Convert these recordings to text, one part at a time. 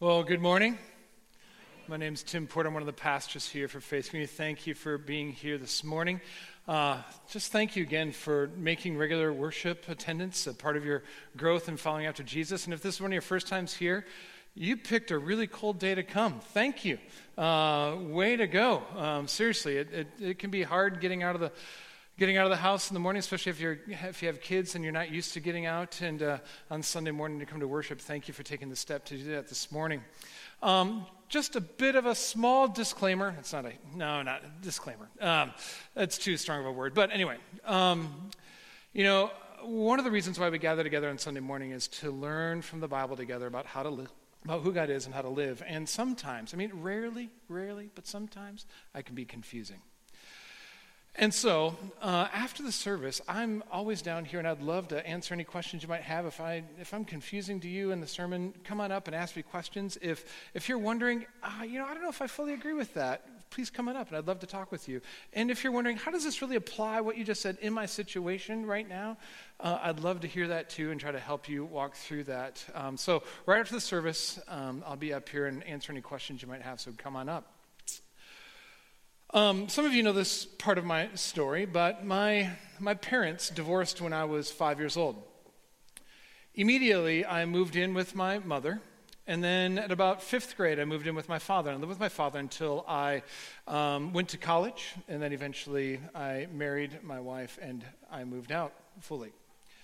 Well, good morning. My name is Tim Porter. I'm one of the pastors here for Faith Community. Thank you for being here this morning. Just thank you again for making regular worship attendance a part of your growth and following after Jesus. And if this is one of your first times here, you picked a really cold day to come. Thank you. Way to go. Seriously, it can be hard getting out of the house in the morning, especially if you have kids and you're not used to getting out and on Sunday morning to come to worship. Thank you for taking the step to do that this morning. Just a bit of a small disclaimer. Not a disclaimer. That's too strong of a word. But anyway, one of the reasons why we gather together on Sunday morning is to learn from the Bible together about how to live, about who God is and how to live. And sometimes, rarely, but sometimes I can be confusing. And so, after the service, I'm always down here, and I'd love to answer any questions you might have. If I'm confusing to you in the sermon, come on up and ask me questions. If you're wondering, I don't know if I fully agree with that, please come on up, and I'd love to talk with you. And if you're wondering, how does this really apply, what you just said, in my situation right now, I'd love to hear that too and try to help you walk through that. So right after the service, I'll be up here and answer any questions you might have, so come on up. Some of you know this part of my story, but my parents divorced when I was 5 years old. Immediately, I moved in with my mother, and then at about 5th grade, I moved in with my father. I lived with my father until I went to college, and then eventually I married my wife, and I moved out fully.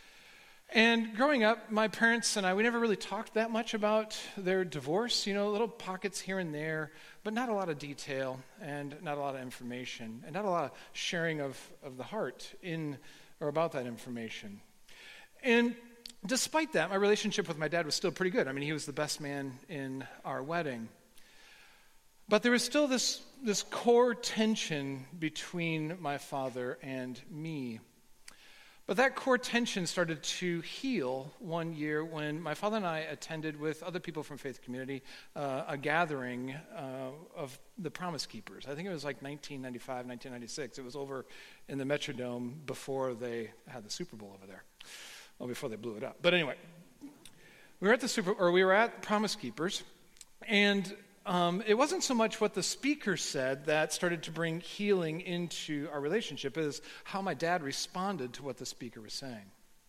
And growing up, my parents and we never really talked that much about their divorce, little pockets here and there, but not a lot of detail and not a lot of information and not a lot of sharing of the heart in or about that information. And despite that, my relationship with my dad was still pretty good. He was the best man in our wedding. But there was still this core tension between my father and me. But that core tension started to heal one year when my father and I attended with other people from Faith Community a gathering of the Promise Keepers. I think it was like 1995, 1996. It was over in the Metrodome before they had the Super Bowl over there. Well, before they blew it up. But anyway, we were at Promise Keepers, and it wasn't so much what the speaker said that started to bring healing into our relationship as how my dad responded to what the speaker was saying.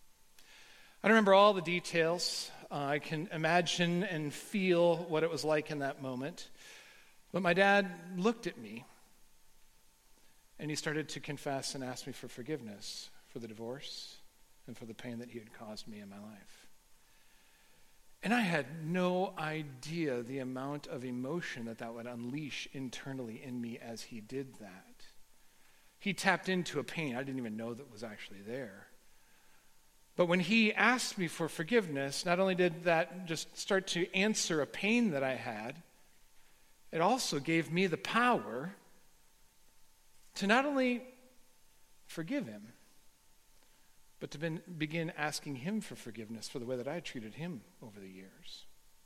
I don't remember all the details. I can imagine and feel what it was like in that moment. But my dad looked at me, and he started to confess and ask me for forgiveness for the divorce and for the pain that he had caused me in my life. And I had no idea the amount of emotion that would unleash internally in me as he did that. He tapped into a pain I didn't even know that was actually there. But when he asked me for forgiveness, not only did that just start to answer a pain that I had, it also gave me the power to not only forgive him, but to begin asking him for forgiveness for the way that I treated him over the years.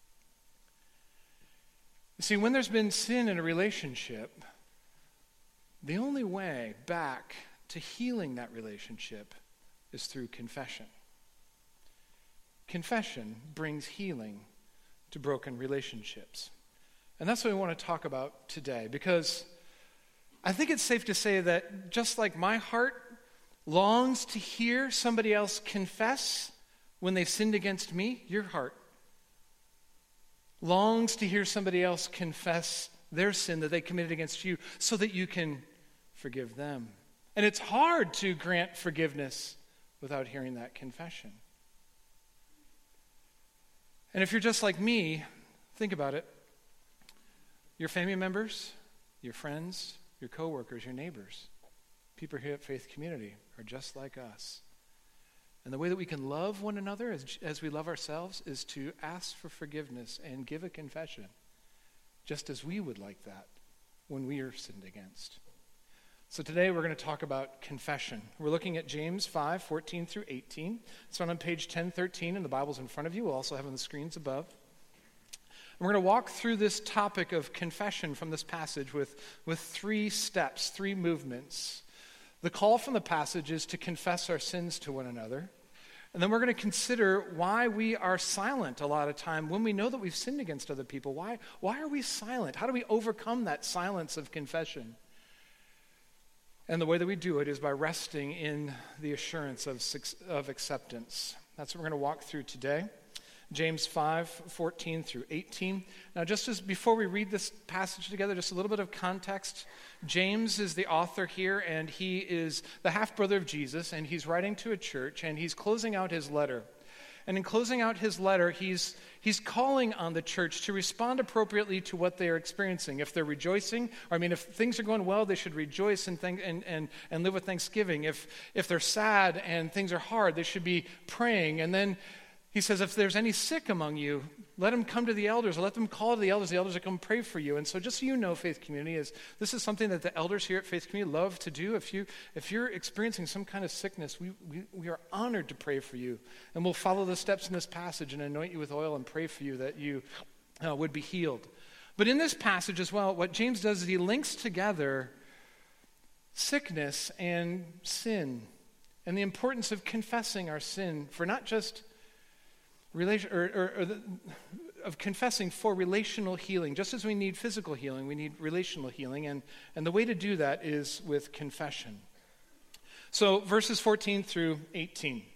You see, when there's been sin in a relationship, the only way back to healing that relationship is through confession. Confession brings healing to broken relationships. And that's what we want to talk about today, because I think it's safe to say that just like my heart longs to hear somebody else confess when they've sinned against me, your heart longs to hear somebody else confess their sin that they committed against you so that you can forgive them. And it's hard to grant forgiveness without hearing that confession. And if you're just like me, think about it. Your family members, your friends, your coworkers, your neighbors, people here at Faith Community are just like us. And the way that we can love one another as we love ourselves is to ask for forgiveness and give a confession, just as we would like that when we are sinned against. So today we're going to talk about confession. We're looking at James 5:14 through 18. It's on page 1013 in the Bibles in front of you. We'll also have on the screens above. And we're going to walk through this topic of confession from this passage with 3 steps, 3 movements. The call from the passage is to confess our sins to one another. And then we're going to consider why we are silent a lot of time when we know that we've sinned against other people. Why are we silent? How do we overcome that silence of confession? And the way that we do it is by resting in the assurance of acceptance. That's what we're going to walk through today. James 5:14 through 18. Now, just as before we read this passage together, just a little bit of context. James is the author here, and he is the half-brother of Jesus, and he's writing to a church, and he's closing out his letter. And in closing out his letter, he's calling on the church to respond appropriately to what they are experiencing. If they're rejoicing, if things are going well, they should rejoice and live with thanksgiving. If they're sad and things are hard, they should be praying. And then he says, if there's any sick among you, let them come to the elders, or let them call to the elders will come pray for you. And so just so you know, Faith Community, this is something that the elders here at Faith Community love to do. If you're experiencing some kind of sickness, we are honored to pray for you. And we'll follow the steps in this passage and anoint you with oil and pray for you that you would be healed. But in this passage as well, what James does is he links together sickness and sin and the importance of confessing our sin for not just of confessing for relational healing. Just as we need physical healing, we need relational healing, and the way to do that is with confession. So verses 14 through 18.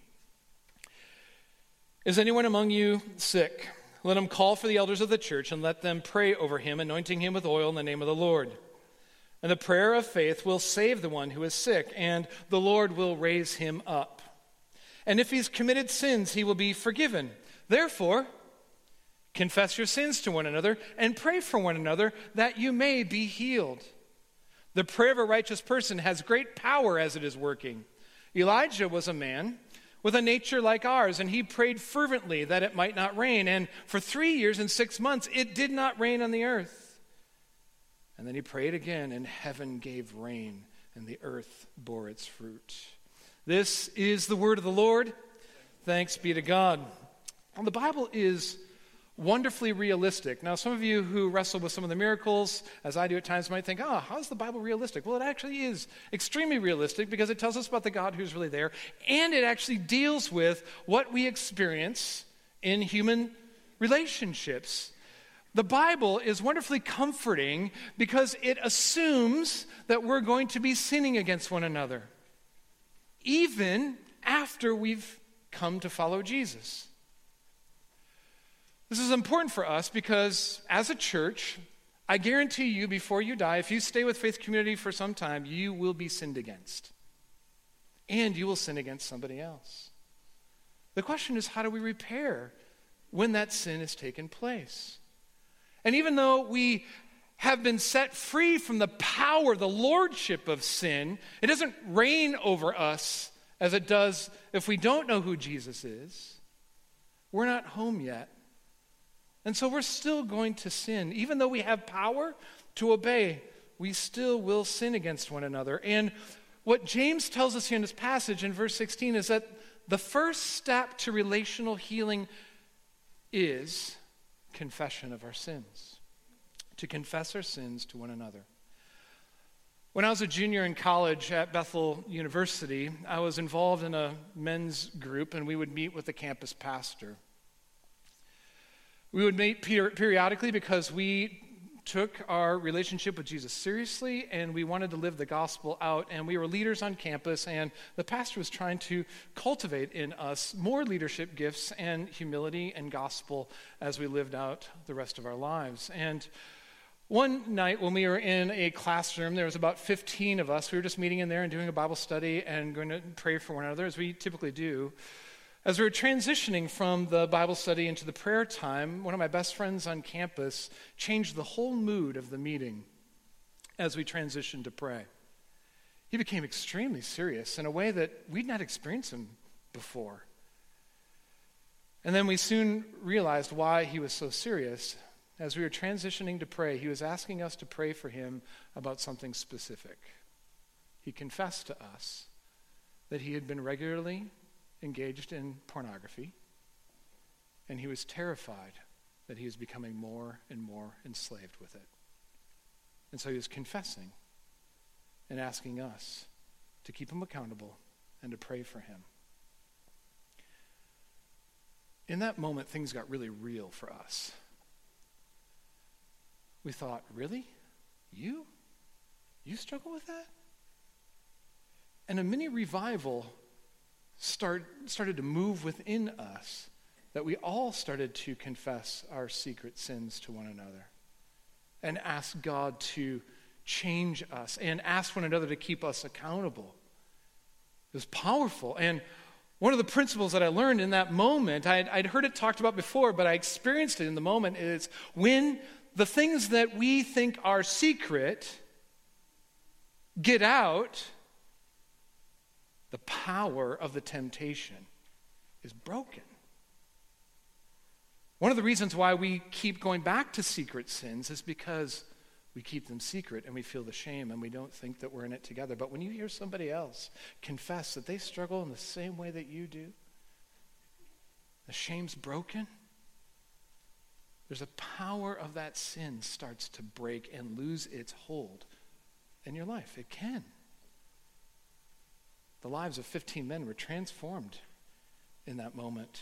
Is anyone among you sick? Let him call for the elders of the church and let them pray over him, anointing him with oil in the name of the Lord. And the prayer of faith will save the one who is sick, and the Lord will raise him up. And if he's committed sins, he will be forgiven. Therefore, confess your sins to one another and pray for one another that you may be healed. The prayer of a righteous person has great power as it is working. Elijah was a man with a nature like ours, and he prayed fervently that it might not rain. And for 3 years and 6 months, it did not rain on the earth. And then he prayed again, and heaven gave rain, and the earth bore its fruit. This is the word of the Lord. Thanks be to God. Well, the Bible is wonderfully realistic. Now, some of you who wrestle with some of the miracles, as I do at times, might think, how is the Bible realistic? Well, it actually is extremely realistic because it tells us about the God who's really there, and it actually deals with what we experience in human relationships. The Bible is wonderfully comforting because it assumes that we're going to be sinning against one another, even after we've come to follow Jesus. This is important for us because as a church, I guarantee you before you die, if you stay with Faith Community for some time, you will be sinned against. And you will sin against somebody else. The question is, how do we repair when that sin has taken place? And even though we have been set free from the power, the lordship of sin, it doesn't reign over us as it does if we don't know who Jesus is. We're not home yet. And so we're still going to sin. Even though we have power to obey, we still will sin against one another. And what James tells us here in this passage in verse 16 is that the first step to relational healing is confession of our sins. To confess our sins to one another. When I was a junior in college at Bethel University, I was involved in a men's group, and we would meet with the campus pastor. We would meet periodically because we took our relationship with Jesus seriously, and we wanted to live the gospel out, and we were leaders on campus, and the pastor was trying to cultivate in us more leadership gifts and humility and gospel as we lived out the rest of our lives. And one night when we were in a classroom, there was about 15 of us. We were just meeting in there and doing a Bible study and going to pray for one another, as we typically do. As we were transitioning from the Bible study into the prayer time, one of my best friends on campus changed the whole mood of the meeting as we transitioned to pray. He became extremely serious in a way that we'd not experienced him before. And then we soon realized why he was so serious. As we were transitioning to pray, he was asking us to pray for him about something specific. He confessed to us that he had been regularly engaged in pornography, and he was terrified that he was becoming more and more enslaved with it. And so he was confessing and asking us to keep him accountable and to pray for him. in that moment, things got really real for us. We thought, really? You? You struggle with that? And a mini revival started to move within us, that we all started to confess our secret sins to one another and ask God to change us and ask one another to keep us accountable. It was powerful. And one of the principles that I learned in that moment, I'd heard it talked about before, but I experienced it in the moment, is when the things that we think are secret get out, the power of the temptation is broken. One of the reasons why we keep going back to secret sins is because we keep them secret and we feel the shame and we don't think that we're in it together. But when you hear somebody else confess that they struggle in the same way that you do, the shame's broken, there's a power of that sin starts to break and lose its hold in your life. It can. The lives of 15 men were transformed in that moment.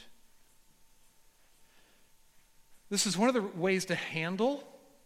This is one of the ways to handle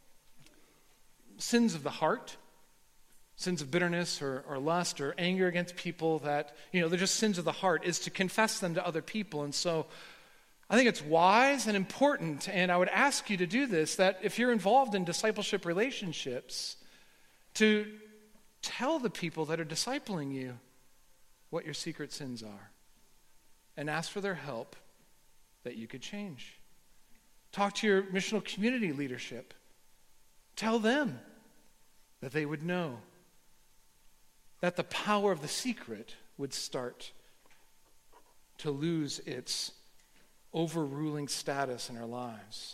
sins of the heart, sins of bitterness or lust or anger against people that, they're just sins of the heart, is to confess them to other people. And so I think it's wise and important, and I would ask you to do this, that if you're involved in discipleship relationships, to tell the people that are discipling you what your secret sins are and ask for their help that you could change. Talk to your missional community leadership. Tell them that they would know that the power of the secret would start to lose its overruling status in our lives.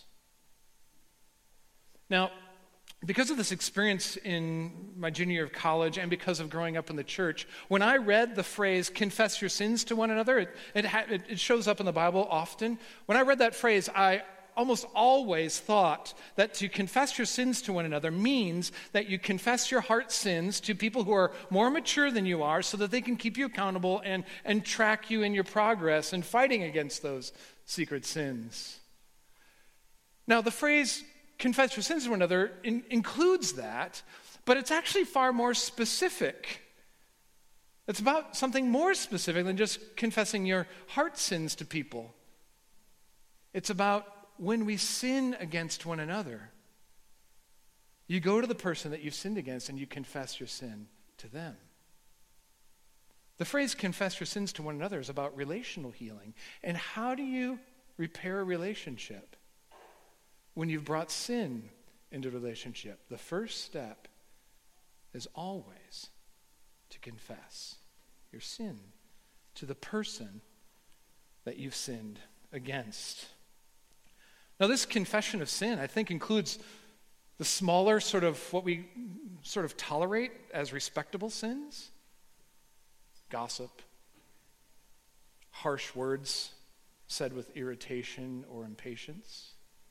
Now, because of this experience in my junior year of college and because of growing up in the church, when I read the phrase, confess your sins to one another, it shows up in the Bible often. When I read that phrase, I almost always thought that to confess your sins to one another means that you confess your heart sins to people who are more mature than you are so that they can keep you accountable and track you in your progress and fighting against those secret sins. Now, the phrase confess your sins to one another includes that, but it's actually far more specific. It's about something more specific than just confessing your heart sins to people. It's about when we sin against one another, you go to the person that you've sinned against and you confess your sin to them. The phrase confess your sins to one another is about relational healing. And how do you repair a relationship when you've brought sin into a relationship? The first step is always to confess your sin to the person that you've sinned against. Now, this confession of sin, I think, includes the smaller sort of what we sort of tolerate as respectable sins. Gossip, harsh words said with irritation or impatience.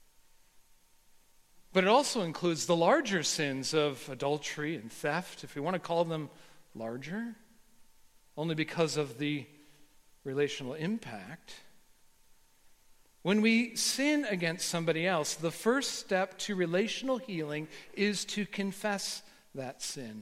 But it also includes the larger sins of adultery and theft, if we want to call them larger, only because of the relational impact. When we sin against somebody else, the first step to relational healing is to confess that sin.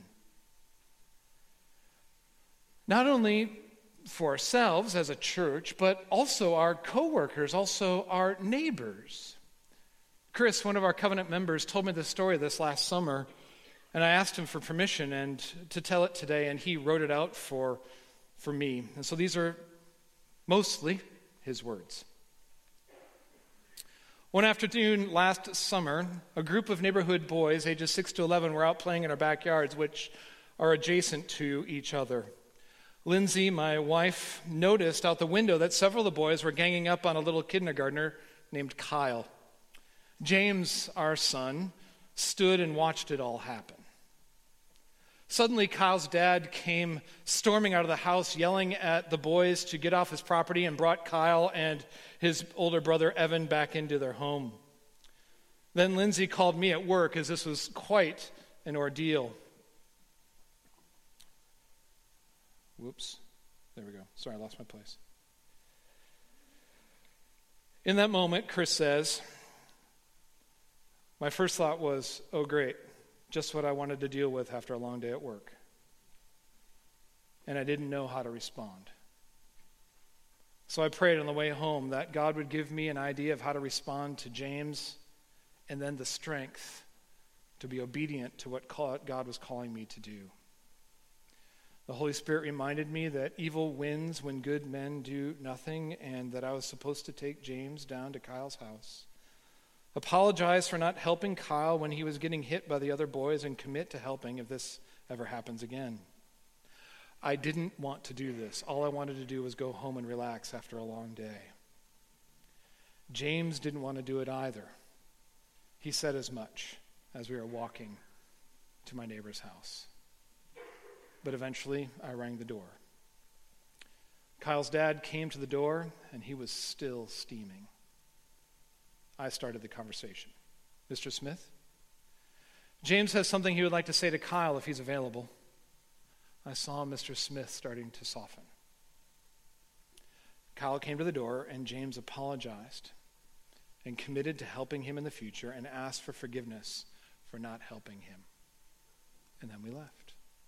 Not only for ourselves as a church, but also our coworkers, also our neighbors. Chris, one of our covenant members, told me this story this last summer, and I asked him for permission and to tell it today, and he wrote it out for me. And so these are mostly his words. One afternoon last summer, a group of neighborhood boys, ages 6 to 11, were out playing in our backyards, which are adjacent to each other. Lindsay, my wife, noticed out the window that several of the boys were ganging up on a little kindergartner named Kyle. James, our son, stood and watched it all happen. Suddenly, Kyle's dad came storming out of the house, yelling at the boys to get off his property, and brought Kyle and his older brother, Evan, back into their home. Then Lindsay called me at work, as this was quite an ordeal. Whoops. There we go. Sorry, I lost my place. In that moment, Chris says, my first thought was, oh great, just what I wanted to deal with after a long day at work. And I didn't know how to respond. So I prayed on the way home that God would give me an idea of how to respond to James, and then the strength to be obedient to what God was calling me to do. The Holy Spirit reminded me that evil wins when good men do nothing, and that I was supposed to take James down to Kyle's house, apologize for not helping Kyle when he was getting hit by the other boys, and commit to helping if this ever happens again. I didn't want to do this. All I wanted to do was go home and relax after a long day. James didn't want to do it either. He said as much as we were walking to my neighbor's house. But eventually, I rang the door. Kyle's dad came to the door, and he was still steaming. I started the conversation. Mr. Smith? James has something he would like to say to Kyle if he's available. I saw Mr. Smith starting to soften. Kyle came to the door, and James apologized and committed to helping him in the future and asked for forgiveness for not helping him. And then we left.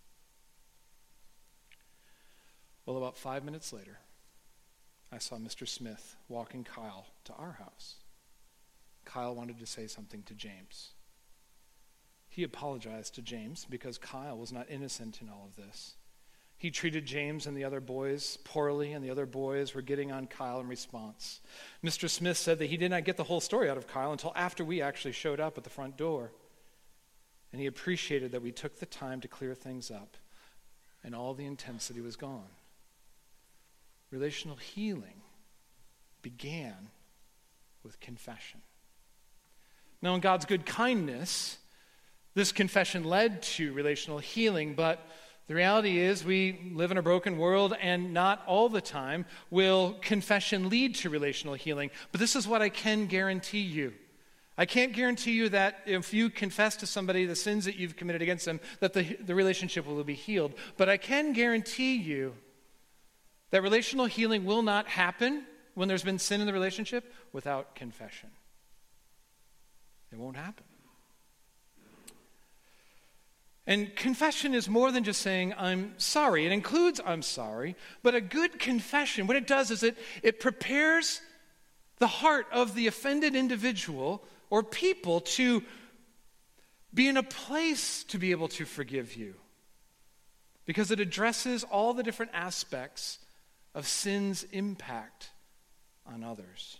Well, about 5 minutes later, I saw Mr. Smith walking Kyle to our house. Kyle wanted to say something to James. He apologized to James because Kyle was not innocent in all of this. He treated James and the other boys poorly, and the other boys were getting on Kyle in response. Mr. Smith said that he did not get the whole story out of Kyle until after we actually showed up at the front door. And he appreciated that we took the time to clear things up, and all the intensity was gone. Relational healing began with confession. Now, in God's good kindness, this confession led to relational healing, but the reality is we live in a broken world, and not all the time will confession lead to relational healing. But this is what I can guarantee you. I can't guarantee you that if you confess to somebody the sins that you've committed against them, that the relationship will be healed. But I can guarantee you that relational healing will not happen when there's been sin in the relationship without confession. It won't happen. And confession is more than just saying, I'm sorry. It includes, I'm sorry. But a good confession, what it does is it prepares the heart of the offended individual or people to be in a place to be able to forgive you. Because it addresses all the different aspects of sin's impact on others.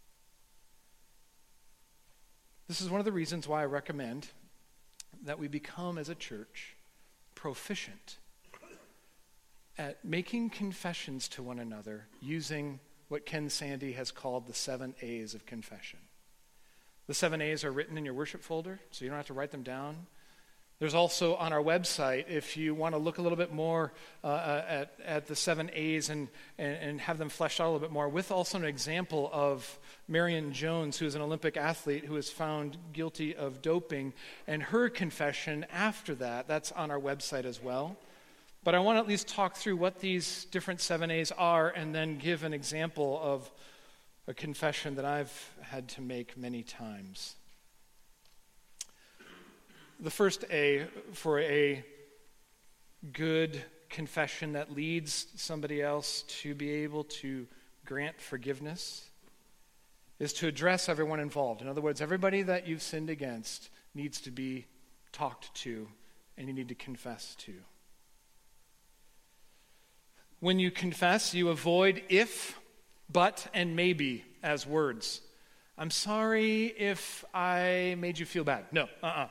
This is one of the reasons why I recommend that we become, as a church, proficient at making confessions to one another using what Ken Sande has called the 7 A's of confession. The 7 A's are written in your worship folder, so you don't have to write them down. There's also on our website, if you want to look a little bit more at the 7 A's and have them fleshed out a little bit more, with also an example of Marion Jones, who is an Olympic athlete who was found guilty of doping, and her confession after that. That's on our website as well. But I want to at least talk through what these different 7 A's are, and then give an example of a confession that I've had to make many times. The first A for a good confession that leads somebody else to be able to grant forgiveness is to address everyone involved. In other words, everybody that you've sinned against needs to be talked to, and you need to confess to. When you confess, you avoid if, but, and maybe as words. I'm sorry if I made you feel bad. No,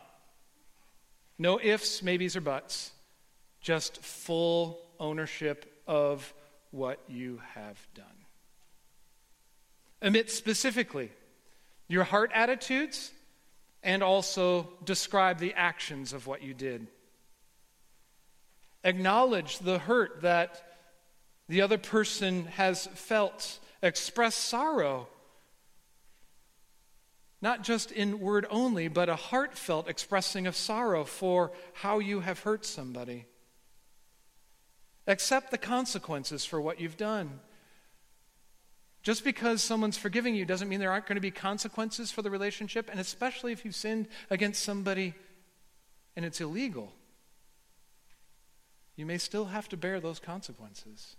No ifs, maybes, or buts. Just full ownership of what you have done. Admit specifically your heart attitudes, and also describe the actions of what you did. Acknowledge the hurt that the other person has felt. Express sorrow. Not just in word only, but a heartfelt expressing of sorrow for how you have hurt somebody. Accept the consequences for what you've done. Just because someone's forgiving you doesn't mean there aren't going to be consequences for the relationship, and especially if you've sinned against somebody and it's illegal. You may still have to bear those consequences.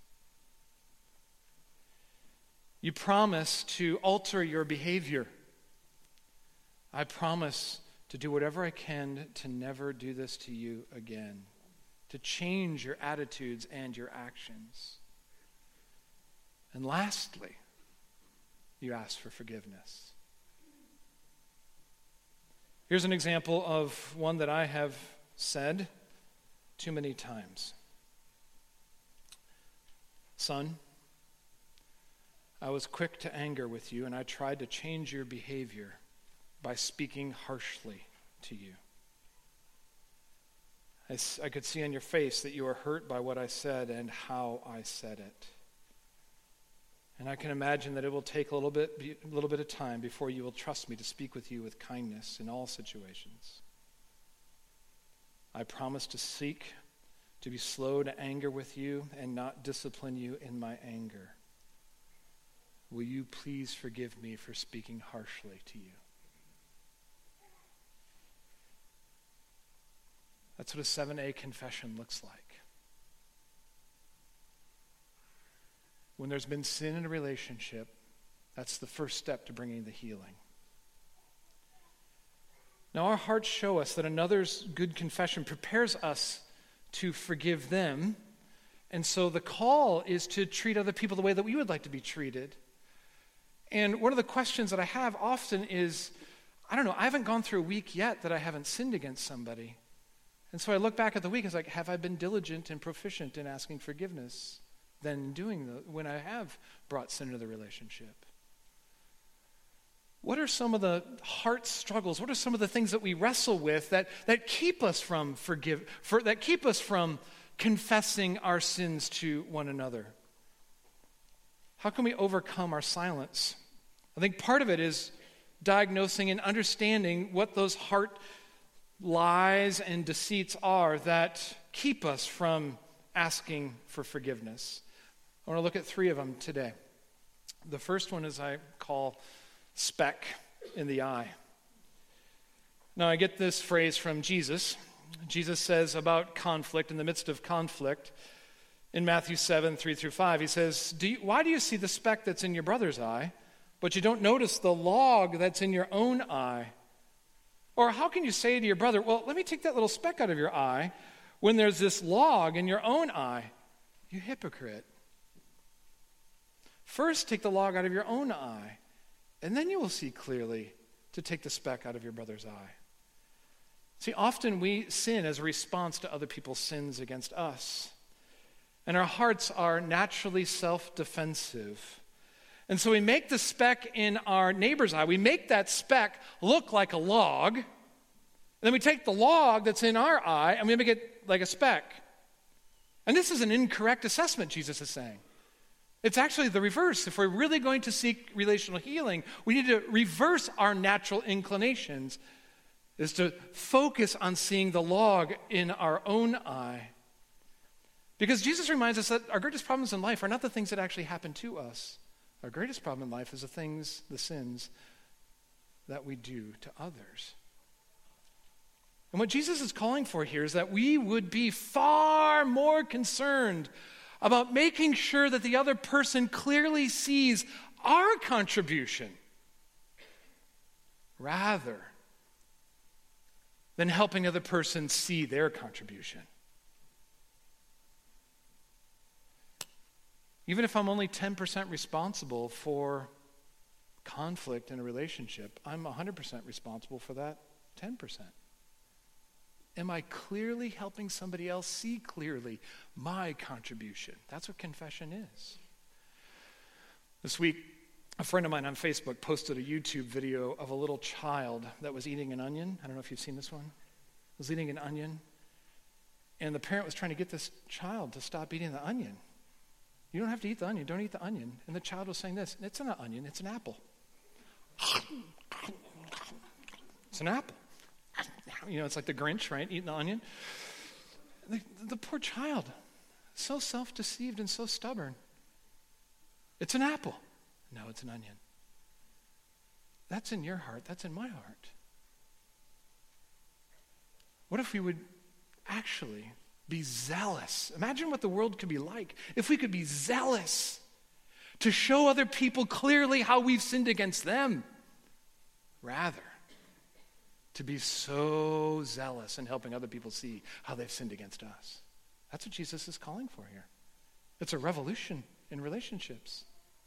You promise to alter your behavior. I promise to do whatever I can to never do this to you again, to change your attitudes and your actions. And lastly, you ask for forgiveness. Here's an example of one that I have said too many times. Son, I was quick to anger with you, and I tried to change your behavior by speaking harshly to you. I could see on your face that you were hurt by what I said and how I said it. And I can imagine that it will take a little bit of time before you will trust me to speak with you with kindness in all situations. I promise to seek to be slow to anger with you and not discipline you in my anger. Will you please forgive me for speaking harshly to you? That's what a 7A confession looks like. When there's been sin in a relationship, that's the first step to bringing the healing. Now, our hearts show us that another's good confession prepares us to forgive them. And so the call is to treat other people the way that we would like to be treated. And one of the questions that I have often is, I haven't gone through a week yet that I haven't sinned against somebody. And so I look back at the week and it's like, have I been diligent and proficient in asking forgiveness than doing when I have brought sin into the relationship? What are some of the heart struggles? What are some of the things that we wrestle with that keep us from that keep us from confessing our sins to one another? How can we overcome our silence? I think part of it is diagnosing and understanding what those heart lies and deceits are that keep us from asking for forgiveness. I want to look at 3 of them today. The first one is I call speck in the eye. Now, I get this phrase from Jesus. Jesus says about conflict, in the midst of conflict, in Matthew 7, 3-5, he says, why do you see the speck that's in your brother's eye, but you don't notice the log that's in your own eye? Or how can you say to your brother, well, let me take that little speck out of your eye, when there's this log in your own eye? You hypocrite. First, take the log out of your own eye, and then you will see clearly to take the speck out of your brother's eye. See, often we sin as a response to other people's sins against us. And our hearts are naturally self-defensive. And so we make the speck in our neighbor's eye, we make that speck look like a log, and then we take the log that's in our eye and we make it like a speck. And this is an incorrect assessment, Jesus is saying. It's actually the reverse. If we're really going to seek relational healing, we need to reverse our natural inclinations, is to focus on seeing the log in our own eye. Because Jesus reminds us that our greatest problems in life are not the things that actually happen to us. Our greatest problem in life is the sins that we do to others. And what Jesus is calling for here is that we would be far more concerned about making sure that the other person clearly sees our contribution rather than helping the other person see their contribution. Even if I'm only 10% responsible for conflict in a relationship, I'm 100% responsible for that 10%. Am I clearly helping somebody else see clearly my contribution? That's what confession is. This week, a friend of mine on Facebook posted a YouTube video of a little child that was eating an onion. I don't know if you've seen this one. Was eating an onion, and the parent was trying to get this child to stop eating the onion. You don't have to eat the onion. Don't eat the onion. And the child was saying this, it's not an onion, it's an apple. It's an apple. You know, it's like the Grinch, right? Eating the onion. The poor child, so self-deceived and so stubborn. It's an apple. Now it's an onion. That's in your heart. That's in my heart. What if we would actually be zealous? Imagine what the world could be like if we could be zealous to show other people clearly how we've sinned against them, rather to be so zealous in helping other people see how they've sinned against us. That's what Jesus is calling for here. It's a revolution in relationships.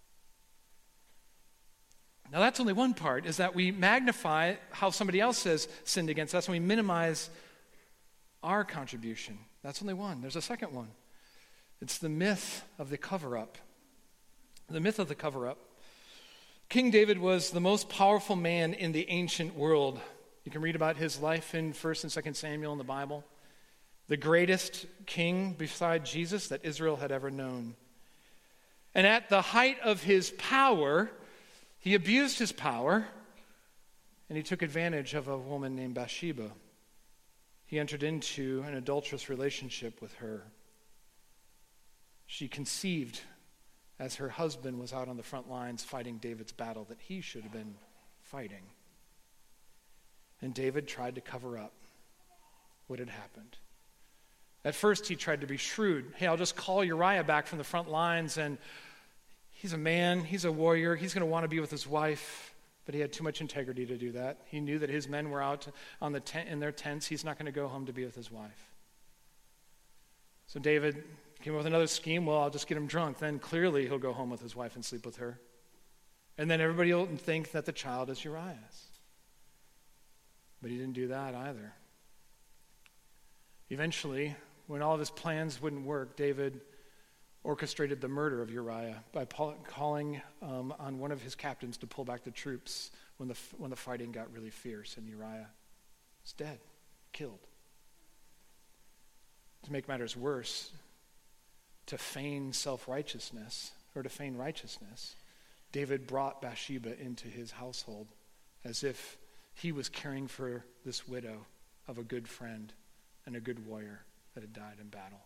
Now that's only one part, is that we magnify how somebody else has sinned against us and we minimize our contribution. That's only one. There's a second one. It's the myth of the cover-up. The myth of the cover-up. King David was the most powerful man in the ancient world. You can read about his life in 1 and 2 Samuel in the Bible. The greatest king beside Jesus that Israel had ever known. And at the height of his power, he abused his power, and he took advantage of a woman named Bathsheba. He entered into an adulterous relationship with her. She conceived as her husband was out on the front lines fighting David's battle that he should have been fighting. And David tried to cover up what had happened. At first, he tried to be shrewd. Hey, I'll just call Uriah back from the front lines, and he's a man, he's a warrior, he's going to want to be with his wife, but he had too much integrity to do that. He knew that his men were out on the in their tents. He's not going to go home to be with his wife. So David came up with another scheme. Well, I'll just get him drunk. Then clearly he'll go home with his wife and sleep with her. And then everybody will think that the child is Uriah's. But he didn't do that either. Eventually, when all of his plans wouldn't work, David orchestrated the murder of Uriah by calling on one of his captains to pull back the troops when the fighting got really fierce, and Uriah was dead, killed. To make matters worse, to feign self-righteousness, or to feign righteousness, David brought Bathsheba into his household as if he was caring for this widow of a good friend and a good warrior that had died in battle.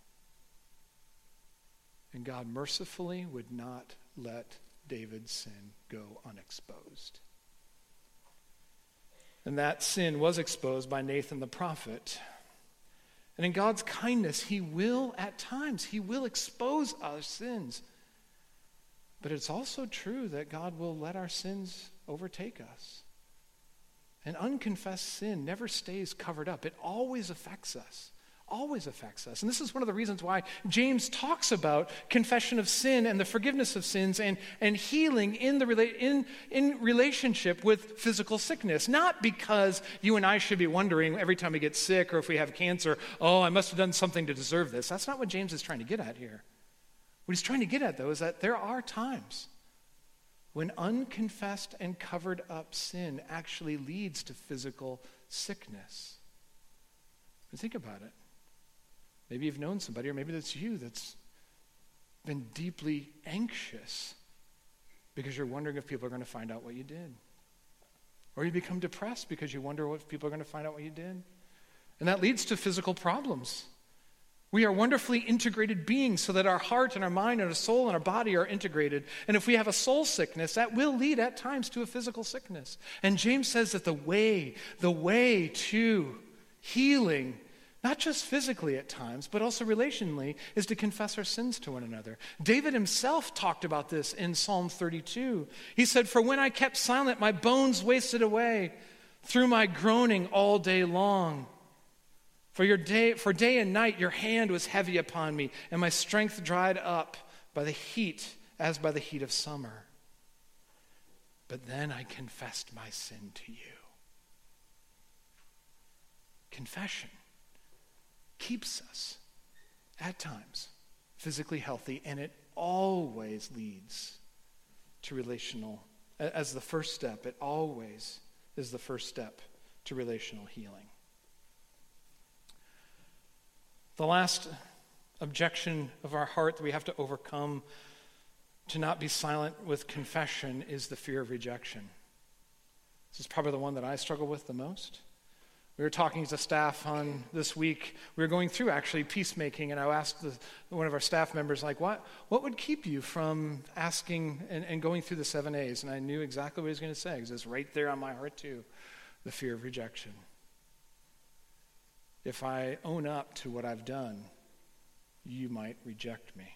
And God mercifully would not let David's sin go unexposed. And that sin was exposed by Nathan the prophet. And in God's kindness, he will, at times, he will expose our sins. But it's also true that God will let our sins overtake us. And unconfessed sin never stays covered up. It always affects us. Always affects us. And this is one of the reasons why James talks about confession of sin and the forgiveness of sins and healing in relationship with physical sickness. Not because you and I should be wondering every time we get sick or if we have cancer, oh, I must have done something to deserve this. That's not what James is trying to get at here. What he's trying to get at, though, is that there are times when unconfessed and covered up sin actually leads to physical sickness. But think about it. Maybe you've known somebody, or maybe that's you, that's been deeply anxious because you're wondering if people are going to find out what you did. Or you become depressed because you wonder if people are going to find out what you did. And that leads to physical problems. We are wonderfully integrated beings so that our heart and our mind and our soul and our body are integrated. And if we have a soul sickness, that will lead at times to a physical sickness. And James says that the way to healing, not just physically at times, but also relationally, is to confess our sins to one another. David himself talked about this in Psalm 32. He said, "For when I kept silent, my bones wasted away through my groaning all day long. For day and night your hand was heavy upon me, and my strength dried up by the heat, as by the heat of summer. But then I confessed my sin to you." Confession keeps us, at times, physically healthy, and it always leads to relational, as the first step, it always is the first step to relational healing. The last objection of our heart that we have to overcome to not be silent with confession is the fear of rejection. This is probably the one that I struggle with the most. We were talking as a staff on this week. We were going through actually peacemaking, and I asked one of our staff members, like, what would keep you from asking and going through the 7 A's? And I knew exactly what he was going to say, because it's right there on my heart too, the fear of rejection. If I own up to what I've done, you might reject me.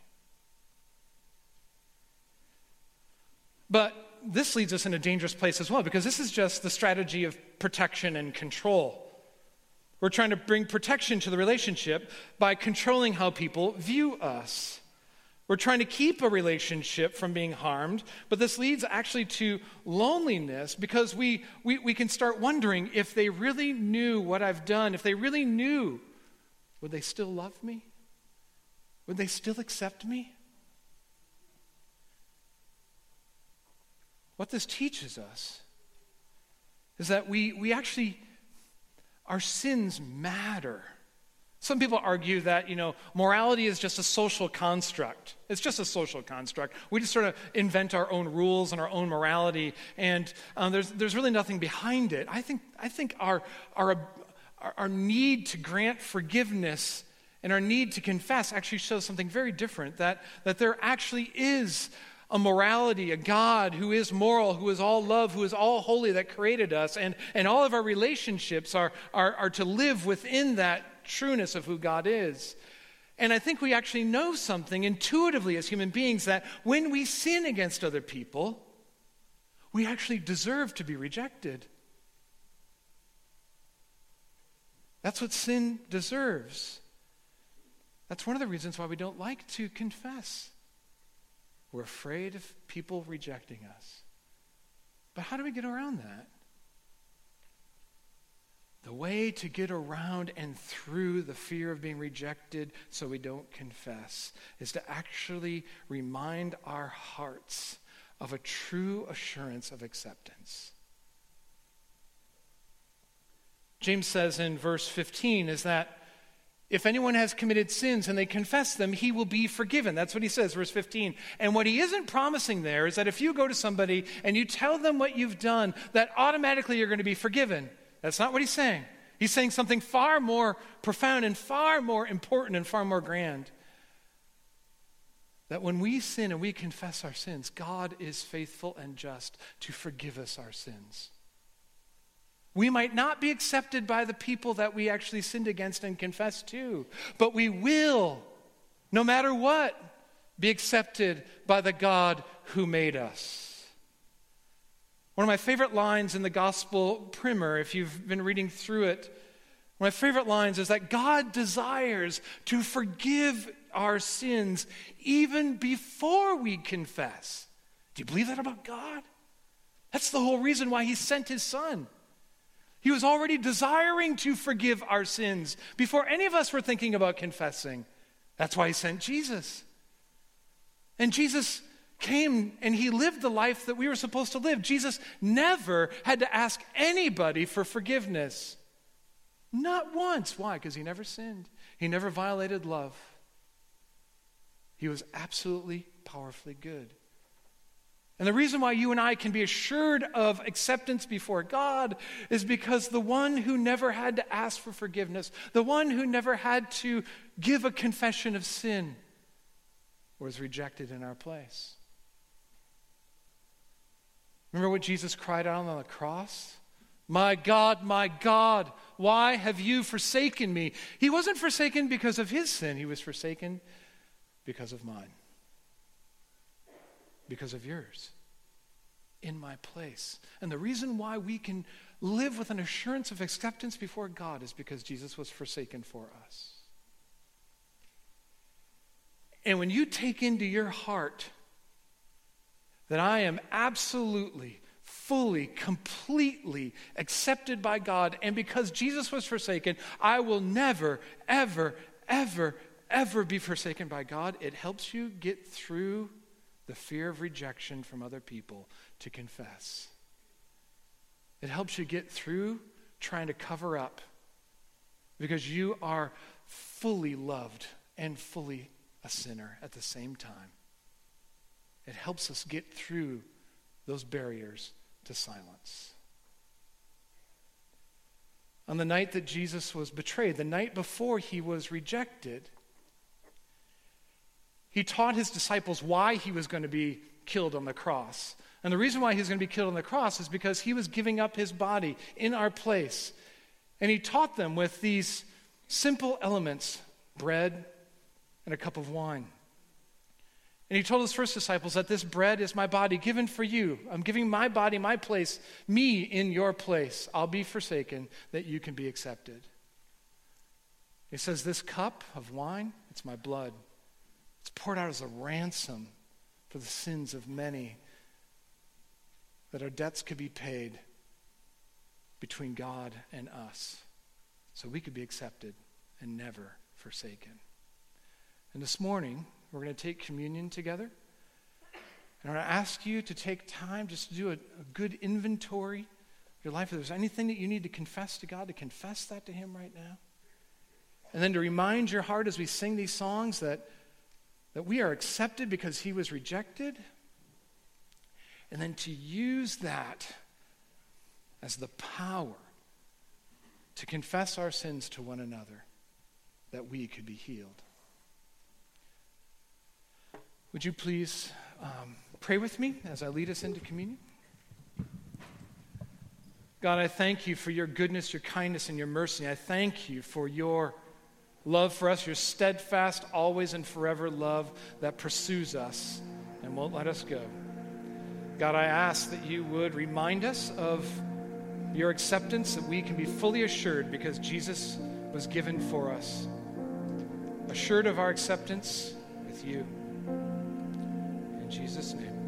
But this leads us in a dangerous place as well, because this is just the strategy of protection and control. We're trying to bring protection to the relationship by controlling how people view us. We're trying to keep a relationship from being harmed, but this leads actually to loneliness, because we can start wondering, if they really knew what I've done, if they really knew, would they still love me? Would they still accept me? What this teaches us is that we actually, our sins matter. Some people argue that, morality is just a social construct. It's just a social construct. We just sort of invent our own rules and our own morality, and there's really nothing behind it. I think our need to grant forgiveness and our need to confess actually shows something very different, that there actually is a morality, a God who is moral, who is all love, who is all holy, that created us, and all of our relationships are to live within that trueness of who God is. And I think we actually know something intuitively as human beings, that when we sin against other people, we actually deserve to be rejected. That's what sin deserves. That's one of the reasons why we don't like to confess. We're afraid of people rejecting us. But how do we get around that? The way to get around and through the fear of being rejected so we don't confess is to actually remind our hearts of a true assurance of acceptance. James says in verse 15 is that if anyone has committed sins and they confess them, he will be forgiven. That's what he says, verse 15. And what he isn't promising there is that if you go to somebody and you tell them what you've done, that automatically you're going to be forgiven. That's not what he's saying. He's saying something far more profound and far more important and far more grand. That when we sin and we confess our sins, God is faithful and just to forgive us our sins. We might not be accepted by the people that we actually sinned against and confessed to, but we will, no matter what, be accepted by the God who made us. One of my favorite lines in the Gospel Primer, if you've been reading through it, one of my favorite lines is that God desires to forgive our sins even before we confess. Do you believe that about God? That's the whole reason why he sent his Son. He was already desiring to forgive our sins before any of us were thinking about confessing. That's why he sent Jesus. And Jesus came and he lived the life that we were supposed to live. Jesus never had to ask anybody for forgiveness. Not once. Why? Because he never sinned. He never violated love. He was absolutely powerfully good. And the reason why you and I can be assured of acceptance before God is because the one who never had to ask for forgiveness, the one who never had to give a confession of sin, was rejected in our place. Remember what Jesus cried out on the cross? My God, why have you forsaken me? He wasn't forsaken because of his sin. He was forsaken because of mine. Because of yours. In my place. And the reason why we can live with an assurance of acceptance before God is because Jesus was forsaken for us. And when you take into your heart that I am absolutely, fully, completely accepted by God, and because Jesus was forsaken, I will never, ever, ever, ever be forsaken by God, it helps you get through the fear of rejection from other people to confess. It helps you get through trying to cover up because you are fully loved and fully a sinner at the same time. It helps us get through those barriers to silence. on the night that Jesus was betrayed, the night before he was rejected, he taught his disciples why he was going to be killed on the cross. And the reason why he was going to be killed on the cross is because he was giving up his body in our place. And he taught them with these simple elements, bread and a cup of wine. And he told his first disciples that this bread is my body given for you. I'm giving my body, my place, me in your place. I'll be forsaken that you can be accepted. He says, this cup of wine, it's my blood. It's poured out as a ransom for the sins of many, that our debts could be paid between God and us, so we could be accepted and never forsaken. And this morning, we're going to take communion together. And I'm going to ask you to take time just to do a good inventory of your life. If there's anything that you need to confess to God, to confess that to him right now. And then to remind your heart as we sing these songs that we are accepted because he was rejected. And then to use that as the power to confess our sins to one another, that we could be healed. Would you please pray with me as I lead us into communion? God, I thank you for your goodness, your kindness, and your mercy. I thank you for your love for us, your steadfast, always and forever love that pursues us and won't let us go. God, I ask that you would remind us of your acceptance, that we can be fully assured because Jesus was given for us. Assured of our acceptance with you. In Jesus' name.